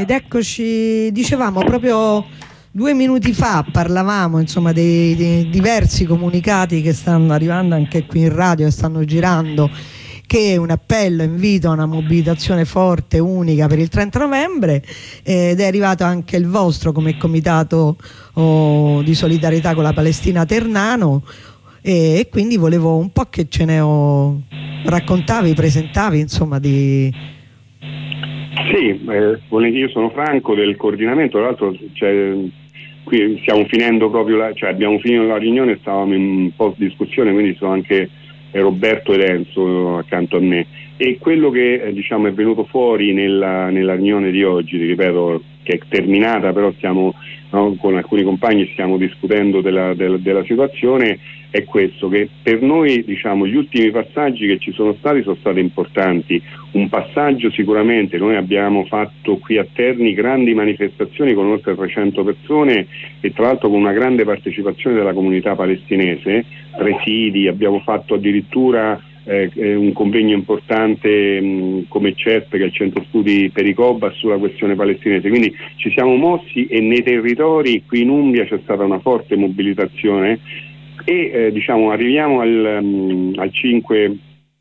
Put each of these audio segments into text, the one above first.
Ed eccoci, dicevamo proprio 2 minuti fa, parlavamo insomma dei diversi comunicati che stanno arrivando anche qui in radio e stanno girando, che è un appello, invito a una mobilitazione forte, unica per il 30 novembre, ed è arrivato anche il vostro come comitato di solidarietà con la Palestina Ternano, e quindi volevo un po' che ce ne raccontavi, presentavi insomma di... Sì, io sono Franco del coordinamento, tra l'altro qui stiamo finendo proprio abbiamo finito la riunione, stavamo in post discussione, quindi sono anche Roberto ed Enzo accanto a me, e quello che diciamo è venuto fuori nella riunione di oggi, ti ripeto, che è terminata, però stiamo con alcuni compagni stiamo discutendo della situazione, è questo, che per noi diciamo gli ultimi passaggi che ci sono stati importanti. Un passaggio sicuramente, noi abbiamo fatto qui a Terni grandi manifestazioni con oltre 300 persone e tra l'altro con una grande partecipazione della comunità palestinese, presidi, abbiamo fatto addirittura un convegno importante come CESP, che è il centro studi Pericoba, sulla questione palestinese, quindi ci siamo mossi e nei territori qui in Umbria c'è stata una forte mobilitazione e diciamo arriviamo al 5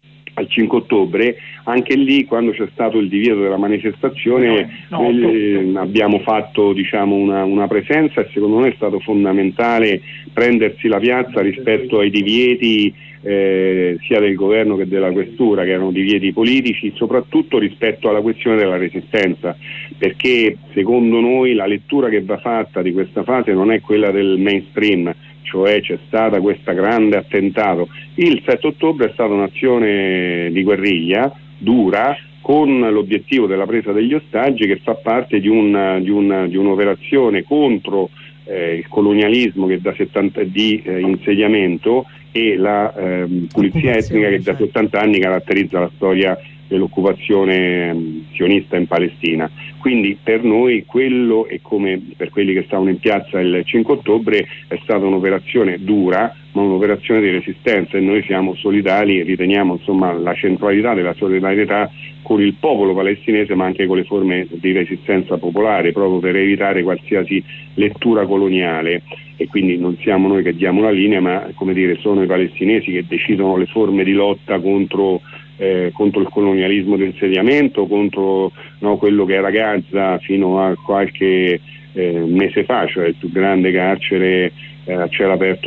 ottobre, anche lì quando c'è stato il divieto della manifestazione abbiamo fatto diciamo una presenza, e secondo noi è stato fondamentale prendersi la piazza rispetto ai divieti sia del governo che della questura, che erano divieti politici, soprattutto rispetto alla questione della resistenza, perché secondo noi la lettura che va fatta di questa fase non è quella del mainstream, cioè c'è stata questa grande attentato. Il 7 ottobre è stata un'azione di guerriglia dura con l'obiettivo della presa degli ostaggi, che fa parte di un'operazione contro il colonialismo che da 70 di insediamento e la pulizia etnica che da 70 anni caratterizza la storia dell'occupazione sionista in Palestina. Quindi per noi quello, e come per quelli che stavano in piazza il 5 ottobre, è stata un'operazione dura, ma un'operazione di resistenza, e noi siamo solidali, riteniamo insomma la centralità della solidarietà con il popolo palestinese, ma anche con le forme di resistenza popolare, proprio per evitare qualsiasi lettura coloniale. E quindi non siamo noi che diamo la linea, ma come dire sono i palestinesi che decidono le forme di lotta contro il colonialismo di insediamento, contro quello che era Gaza fino a qualche mese fa, cioè il più grande carcere a cielo aperto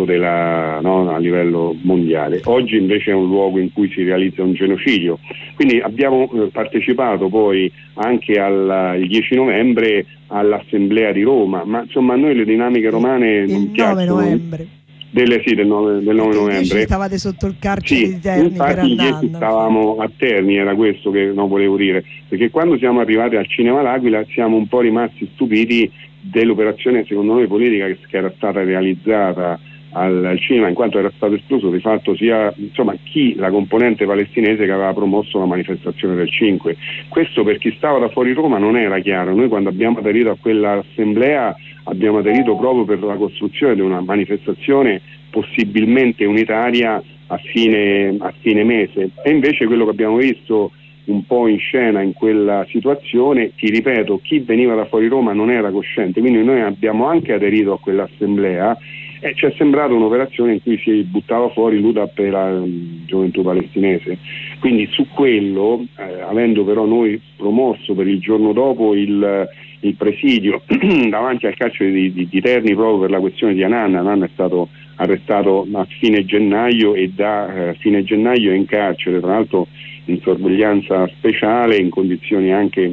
a livello mondiale. Oggi invece è un luogo in cui si realizza un genocidio. Quindi abbiamo partecipato poi anche il 10 novembre all'Assemblea di Roma, ma insomma a noi le dinamiche romane non piacciono. Il 9 novembre. Del 9 novembre. Stavate sotto il carcere di Terni, infatti ieri stavamo a Terni, era questo che volevo dire, perché quando siamo arrivati al Cinema L'Aquila siamo un po' rimasti stupiti dell'operazione secondo noi politica che era stata realizzata al cinema, in quanto era stato escluso di fatto sia la componente palestinese che aveva promosso la manifestazione del 5. Questo per chi stava da fuori Roma non era chiaro. Noi quando abbiamo aderito a quell'assemblea abbiamo aderito proprio per la costruzione di una manifestazione possibilmente unitaria a fine mese, e invece quello che abbiamo visto un po' in scena in quella situazione, ti ripeto, chi veniva da fuori Roma non era cosciente, quindi noi abbiamo anche aderito a quell'assemblea e ci è sembrata un'operazione in cui si buttava fuori l'UDAP e la gioventù palestinese. Quindi su quello, avendo però noi promosso per il giorno dopo il presidio davanti al carcere di Terni proprio per la questione di Hanan. Hanan è stato arrestato a fine gennaio e da fine gennaio è in carcere, tra l'altro in sorveglianza speciale, in condizioni anche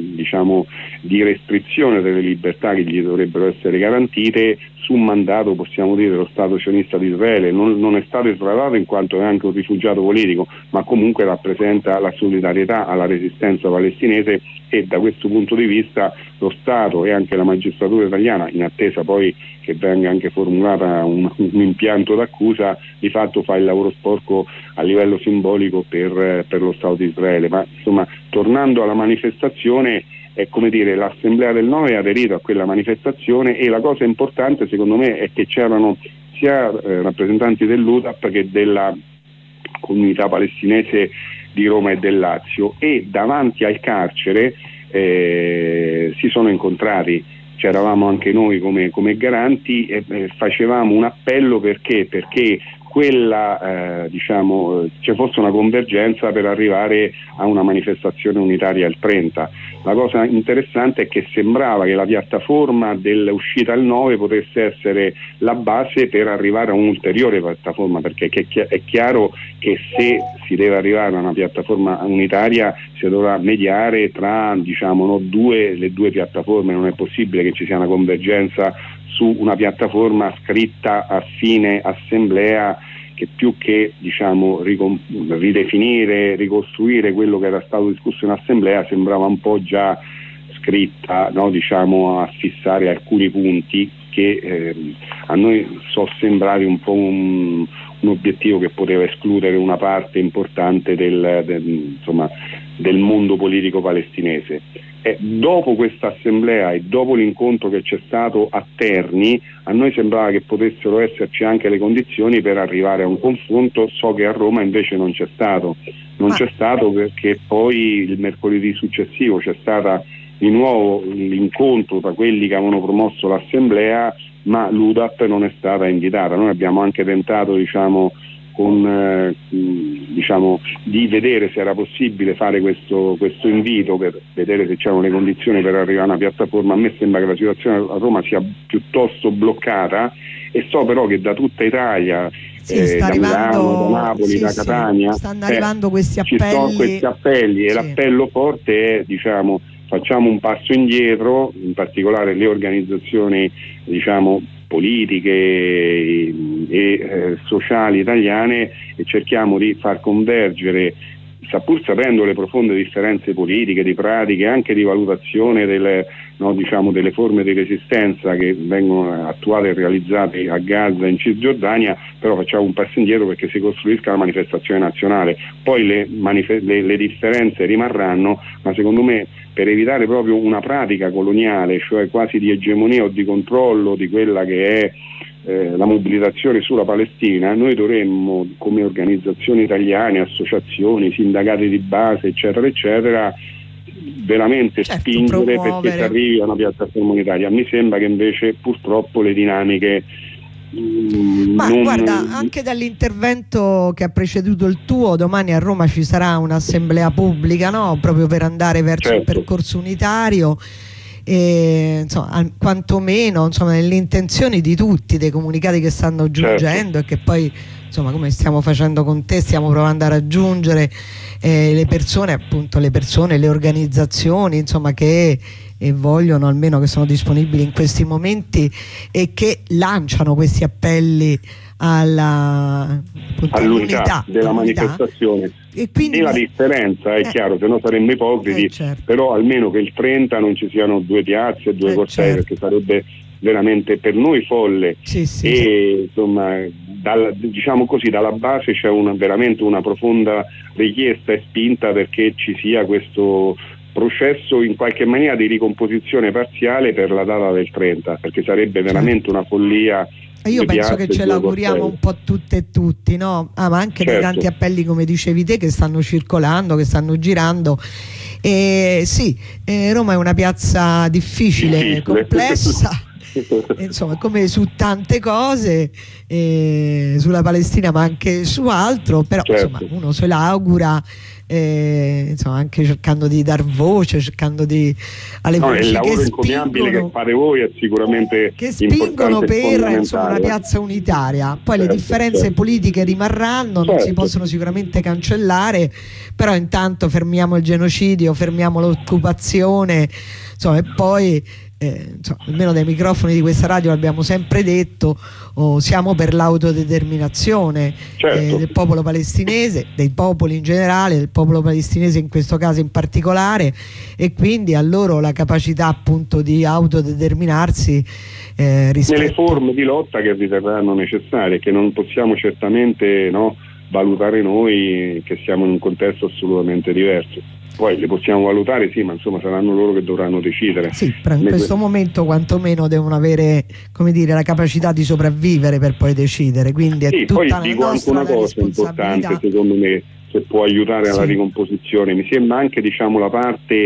di restrizione delle libertà che gli dovrebbero essere garantite, su mandato possiamo dire dello Stato sionista di Israele. Non è stato estradato in quanto è anche un rifugiato politico, ma comunque rappresenta la solidarietà alla resistenza palestinese, e da questo punto di vista lo Stato e anche la magistratura italiana, in attesa poi che venga anche formulata un impianto d'accusa, di fatto fa il lavoro sporco a livello simbolico per lo Stato di Israele. Ma insomma, tornando alla manifestazione, è come dire, l'Assemblea del 9 ha aderito a quella manifestazione, e la cosa importante secondo me è che c'erano sia rappresentanti dell'UDAP che della comunità palestinese di Roma e del Lazio, e davanti al carcere si sono incontrati, c'eravamo anche noi come garanti e facevamo un appello perché quella ci fosse una convergenza per arrivare a una manifestazione unitaria il 30. La cosa interessante è che sembrava che la piattaforma dell'uscita al 9 potesse essere la base per arrivare a un'ulteriore piattaforma, perché è chiaro che se si deve arrivare a una piattaforma unitaria si dovrà mediare tra le due piattaforme, non è possibile che ci sia una convergenza su una piattaforma scritta a fine assemblea, che più che ridefinire, ricostruire quello che era stato discusso in assemblea sembrava un po' già scritta, a fissare alcuni punti che a noi sono sembrati un po' un obiettivo che poteva escludere una parte importante del mondo politico palestinese. Dopo questa assemblea e dopo l'incontro che c'è stato a Terni, a noi sembrava che potessero esserci anche le condizioni per arrivare a un confronto. So che a Roma invece non c'è stato perché poi il mercoledì successivo c'è stata di nuovo l'incontro tra quelli che avevano promosso l'assemblea, ma l'UDAP non è stata invitata. Noi abbiamo anche tentato di vedere se era possibile fare questo invito per vedere se c'erano le condizioni per arrivare a una piattaforma. A me sembra che la situazione a Roma sia piuttosto bloccata, e so però che da tutta Italia, da Milano, da Napoli, da Catania, stanno arrivando questi appelli. Ci sono questi appelli e l'appello forte è facciamo un passo indietro, in particolare le organizzazioni politiche e sociali italiane, e cerchiamo di far convergere, pur sapendo le profonde differenze politiche, di pratiche, anche di valutazione delle forme di resistenza che vengono attuate e realizzate a Gaza e in Cisgiordania, però facciamo un passo indietro perché si costruisca la manifestazione nazionale. Poi le differenze rimarranno, ma secondo me per evitare proprio una pratica coloniale, cioè quasi di egemonia o di controllo di quella che è la mobilitazione sulla Palestina, noi dovremmo, come organizzazioni italiane, associazioni, sindacati di base, eccetera eccetera, veramente spingere perché si arrivi a una piattaforma unitaria. Mi sembra che invece purtroppo le dinamiche guarda, anche dall'intervento che ha preceduto il tuo, domani a Roma ci sarà un'assemblea pubblica, no? Proprio per andare verso il percorso unitario. Quantomeno nelle intenzioni di tutti, dei comunicati che stanno giungendo e che poi come stiamo facendo con te, stiamo provando a raggiungere le persone, le organizzazioni che vogliono, almeno che sono disponibili in questi e che lanciano questi appelli all'unità della manifestazione. E quindi la differenza è chiaro, se no saremmo ipocriti, però almeno che il 30 non ci siano due piazze, due cortei, perché sarebbe veramente per noi folle. Dalla base c'è veramente una profonda richiesta e spinta perché ci sia questo processo in qualche maniera di ricomposizione parziale per la data del 30, perché sarebbe veramente una follia. Io penso che ce l'auguriamo un po' tutte e tutti, no? Ma anche dei tanti appelli, come dicevi te, che stanno circolando, che stanno girando. Roma è una piazza difficile. Complessa. Come su tante cose, sulla Palestina ma anche su altro, però uno se l'augura, anche cercando di dar voce, cercando alle voci il lavoro encomiabile che fate voi è sicuramente che spingono per una piazza unitaria. Poi le differenze politiche rimarranno, non si possono sicuramente cancellare, però intanto fermiamo il genocidio, fermiamo l'occupazione, e poi almeno dai microfoni di questa radio l'abbiamo sempre detto, siamo per l'autodeterminazione del popolo palestinese, dei popoli in generale, del popolo palestinese in questo caso in particolare, e quindi a loro la capacità appunto di autodeterminarsi nelle forme di lotta che riterranno necessarie, che non possiamo certamente valutare noi, che siamo in un contesto assolutamente diverso. Poi le possiamo valutare, ma saranno loro che dovranno decidere. Però in questo momento quantomeno devono avere, la capacità di sopravvivere per poi decidere. Quindi è tutta poi la dico anche una cosa importante, secondo me, che può aiutare alla ricomposizione. Mi sembra anche la parte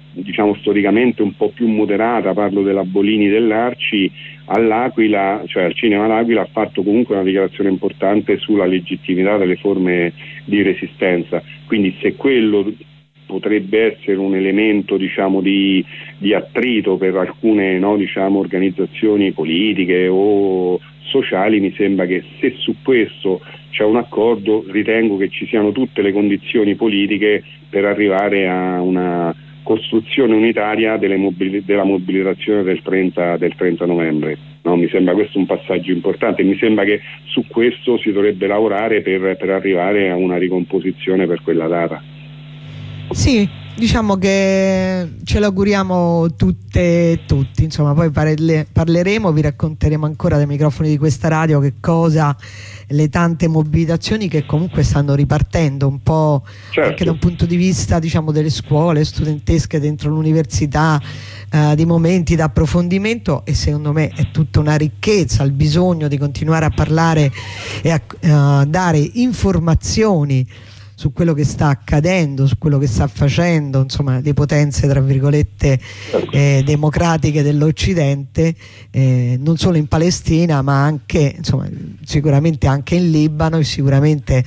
diciamo storicamente un po' più moderata, parlo della Bolini dell'Arci, all'Aquila, cioè al Cinema l'Aquila, ha fatto comunque una dichiarazione importante sulla legittimità delle forme di resistenza. Quindi se quello potrebbe essere un elemento, diciamo, di attrito per alcune, no, diciamo, organizzazioni politiche o sociali, mi sembra che se su questo c'è un accordo, ritengo che ci siano tutte le condizioni politiche per arrivare a una costruzione unitaria della mobilitazione del 30 novembre. No, mi sembra questo un passaggio importante, mi sembra che su questo si dovrebbe lavorare per arrivare a una ricomposizione per quella data. Sì, diciamo che ce l'auguriamo tutte e tutti, insomma, poi parleremo, vi racconteremo ancora dai microfoni di questa radio che cosa le tante mobilitazioni che comunque stanno ripartendo un po', certo, anche da un punto di vista, diciamo, delle scuole studentesche dentro l'università, di momenti di approfondimento, e secondo me è tutta una ricchezza il bisogno di continuare a parlare e a dare informazioni su quello che sta accadendo, su quello che sta facendo, insomma, le potenze tra virgolette democratiche dell'Occidente, non solo in Palestina ma anche, insomma, sicuramente anche in Libano e sicuramente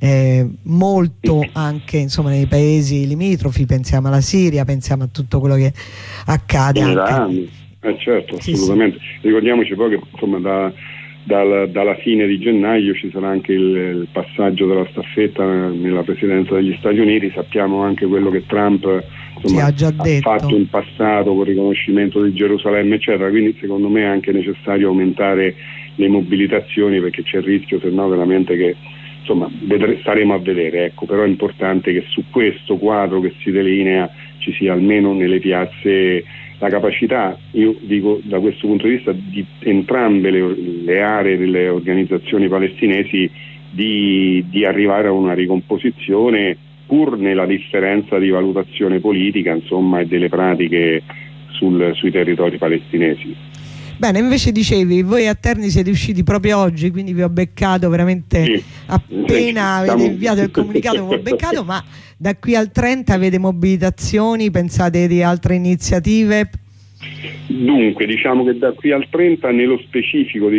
molto anche, insomma, nei paesi limitrofi, pensiamo alla Siria, pensiamo a tutto quello che accade anche. Certo, assolutamente. Sì. Ricordiamoci poi che, insomma, dalla fine di gennaio ci sarà anche il passaggio della staffetta nella presidenza degli Stati Uniti. Sappiamo anche quello che Trump, insomma, ha fatto in passato con il riconoscimento di Gerusalemme, eccetera. Quindi secondo me è anche necessario aumentare le mobilitazioni, perché c'è il rischio, se no, veramente che, insomma, staremo a vedere, ecco. Però è importante che su questo quadro che si delinea ci sia almeno nelle piazze la capacità, io dico da questo punto di vista, di entrambe le aree delle organizzazioni palestinesi di arrivare a una ricomposizione, pur nella differenza di valutazione politica, insomma, e delle pratiche sui territori palestinesi. Bene, invece dicevi, voi a Terni siete usciti proprio oggi, quindi vi ho beccato veramente, sì, appena avete inviato il comunicato vi ho beccato, ma da qui al 30 avete mobilitazioni, pensate di altre iniziative? Dunque, diciamo che da qui al 30 nello specifico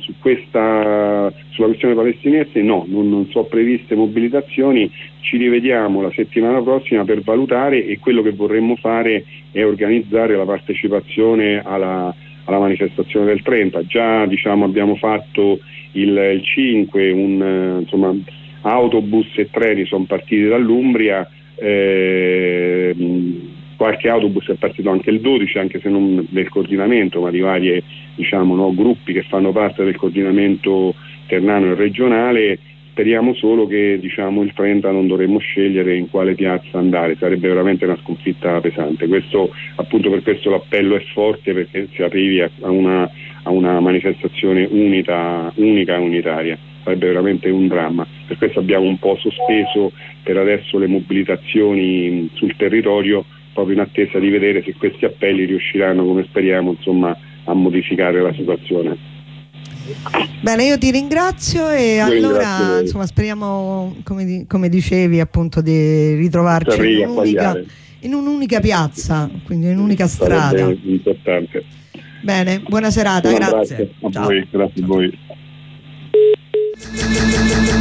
sulla questione palestinese no, non sono previste mobilitazioni, ci rivediamo la settimana prossima per valutare, e quello che vorremmo fare è organizzare la partecipazione alla manifestazione del 30. Già, diciamo, abbiamo fatto il 5, insomma, autobus e treni sono partiti dall'Umbria, qualche autobus è partito anche il 12, anche se non del coordinamento, ma di varie, diciamo, no, gruppi che fanno parte del coordinamento ternano e regionale. Speriamo solo che, diciamo, il 30 non dovremmo scegliere in quale piazza andare, sarebbe veramente una sconfitta pesante. Questo, appunto, per questo l'appello è forte, perché si arrivi a una manifestazione unica e unitaria, sarebbe veramente un dramma. Per questo abbiamo un po' sospeso per adesso le mobilitazioni sul territorio, proprio in attesa di vedere se questi appelli riusciranno, come speriamo, insomma, a modificare la situazione. Bene, io ti ringrazio, e allora, insomma, speriamo, come dicevi, appunto, di ritrovarci in un'unica piazza, quindi in un'unica strada. Sarebbe importante. Bene, buona serata, grazie. A voi, grazie a voi.